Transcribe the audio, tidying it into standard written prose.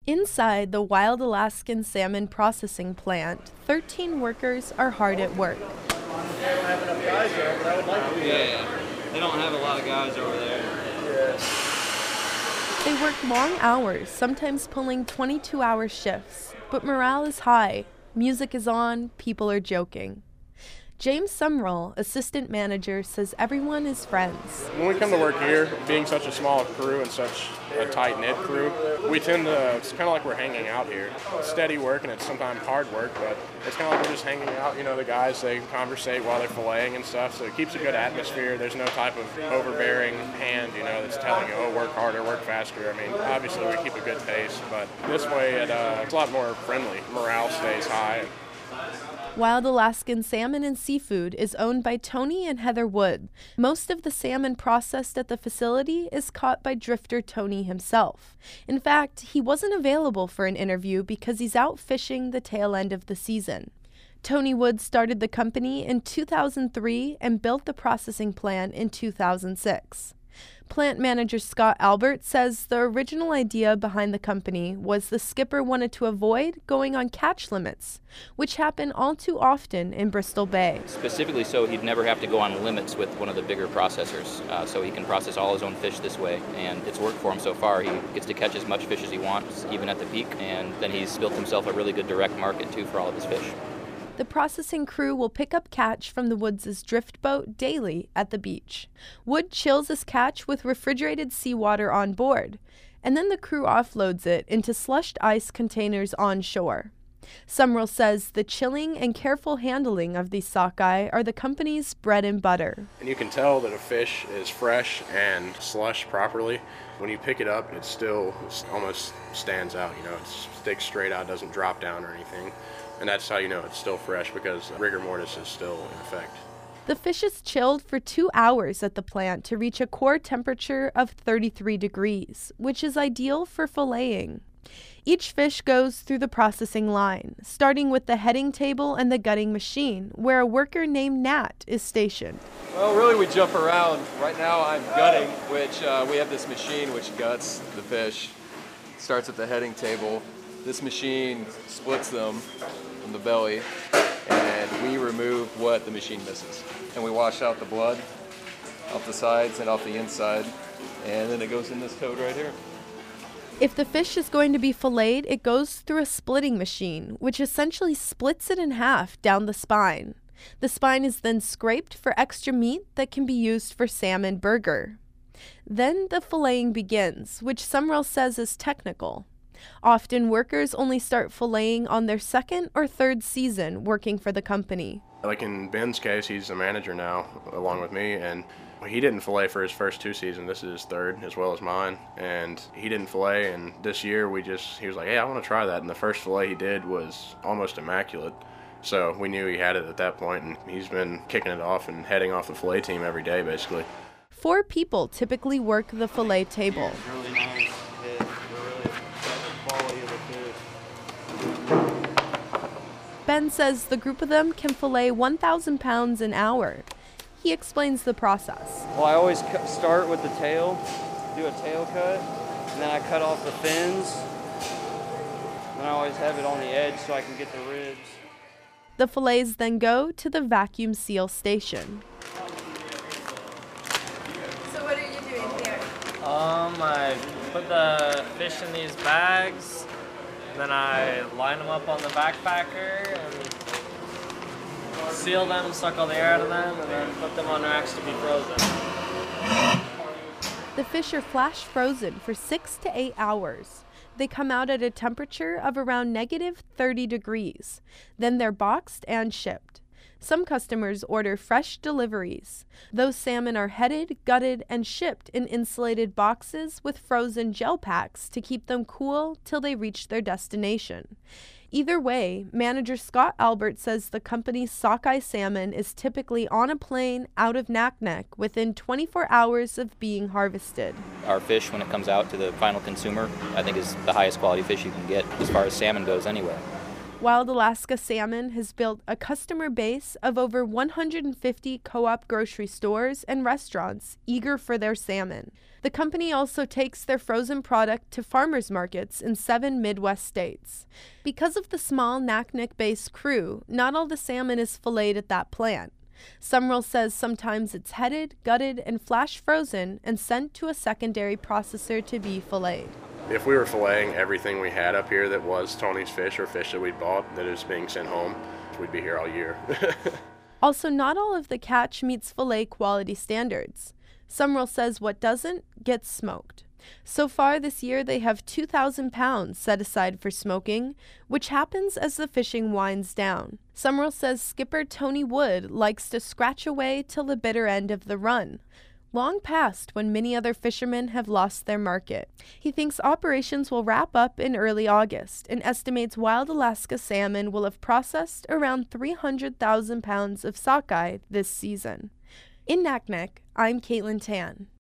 Inside the Wild Alaskan Salmon Processing Plant, 13 workers are hard at work. They don't have enough guys there, but I would like to be there. Yeah, they don't have a lot of guys over there. Yeah. They work long hours, sometimes pulling 22-hour shifts, but morale is high. Music is on, people are joking. James Sumrall, assistant manager, says everyone is friends. When we come to work here, being such a small crew and such a tight-knit crew, we tend to, it's kind of like we're hanging out here. It's steady work and it's sometimes hard work, but it's kind of like we're just hanging out. You know, the guys, they conversate while they're filleting and stuff, so it keeps a good atmosphere. There's no type of overbearing hand, you know, that's telling you, oh, work harder, work faster. I mean, obviously we keep a good pace, but this way it's a lot more friendly. Morale stays high. Wild Alaskan Salmon and Seafood is owned by Tony and Heather Wood. Most of the salmon processed at the facility is caught by drifter Tony himself. In fact, he wasn't available for an interview because he's out fishing the tail end of the season. Tony Wood started the company in 2003 and built the processing plant in 2006. Plant manager Scott Albert says the original idea behind the company was the skipper wanted to avoid going on catch limits, which happen all too often in Bristol Bay. Specifically so he'd never have to go on limits with one of the bigger processors, so he can process all his own fish this way. And it's worked for him so far. He gets to catch as much fish as he wants, even at the peak, and then he's built himself a really good direct market too for all of his fish. The processing crew will pick up catch from the Woods' drift boat daily at the beach. Wood chills his catch with refrigerated seawater on board, and then the crew offloads it into slushed ice containers on shore. Sumrall says the chilling and careful handling of these sockeye are the company's bread and butter. And you can tell that a fish is fresh and slushed properly. When you pick it up, it still almost stands out, you know, it sticks straight out, doesn't drop down or anything. And that's how you know it's still fresh, because rigor mortis is still in effect. The fish is chilled for 2 hours at the plant to reach a core temperature of 33 degrees, which is ideal for filleting. Each fish goes through the processing line, starting with the heading table and the gutting machine, where a worker named Nat is stationed. Well, really we jump around. Right now I'm gutting, which we have this machine which guts the fish. It starts at the heading table. This machine splits them from the belly, and we remove what the machine misses. And we wash out the blood off the sides and off the inside, and then it goes in this toad right here. If the fish is going to be filleted, it goes through a splitting machine, which essentially splits it in half down the spine. The spine is then scraped for extra meat that can be used for salmon burger. Then the filleting begins, which Sumrall says is technical. Often workers only start filleting on their second or third season working for the company. Like in Ben's case, he's a manager now, along with me, and he didn't fillet for his first 2 seasons. This is his third, as well as mine, and he didn't fillet, and this year he was like, hey, I want to try that, and the first fillet he did was almost immaculate. So we knew he had it at that point, and he's been kicking it off and heading off the fillet team every day, basically. 4 people typically work the fillet table. Really nice fish. Really quality of the fish. Ben says the group of them can fillet 1,000 pounds an hour. He explains the process. Well, I always start with the tail, do a tail cut, and then I cut off the fins. And I always have it on the edge so I can get the ribs. The fillets then go to the vacuum seal station. So what are you doing here? I put the fish in these bags, then I line them up on the backpacker and seal them, suck all the air out of them, and then put them on racks to be frozen. The fish are flash frozen for 6 to 8 hours. They come out at a temperature of around -30 degrees. Then they're boxed and shipped. Some customers order fresh deliveries. Those salmon are headed, gutted, and shipped in insulated boxes with frozen gel packs to keep them cool till they reach their destination. Either way, manager Scott Albert says the company's sockeye salmon is typically on a plane out of Naknek within 24 hours of being harvested. Our fish, when it comes out to the final consumer, I think is the highest quality fish you can get as far as salmon goes anyway. Wild Alaska Salmon has built a customer base of over 150 co-op grocery stores and restaurants eager for their salmon. The company also takes their frozen product to farmers markets in 7 Midwest states. Because of the small Naknek-based crew, not all the salmon is filleted at that plant. Sumrall says sometimes it's headed, gutted, and flash frozen and sent to a secondary processor to be filleted. If we were filleting everything we had up here that was Tony's fish or fish that we'd bought that is being sent home, we'd be here all year. Also, not all of the catch meets fillet quality standards. Sumrall says what doesn't gets smoked. So far this year, they have 2,000 pounds set aside for smoking, which happens as the fishing winds down. Sumrall says skipper Tony Wood likes to scratch away till the bitter end of the run, long past when many other fishermen have lost their market. He thinks operations will wrap up in early August and estimates Wild Alaska Salmon will have processed around 300,000 pounds of sockeye this season. In Naknek, I'm Caitlin Tan.